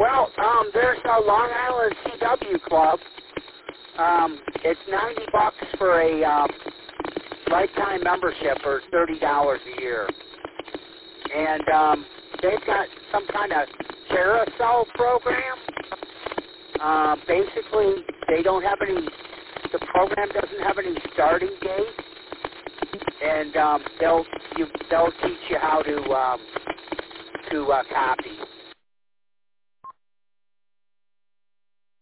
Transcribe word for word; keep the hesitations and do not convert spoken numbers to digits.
Well, um, there's a Long Island C W Club. Um, it's ninety bucks for a um, lifetime membership, or thirty dollars a year. And um, they've got some kind of carousel program. Uh, basically, they don't have any. The program doesn't have any starting date, and um, they'll you, they'll teach you how to um, to uh, copy.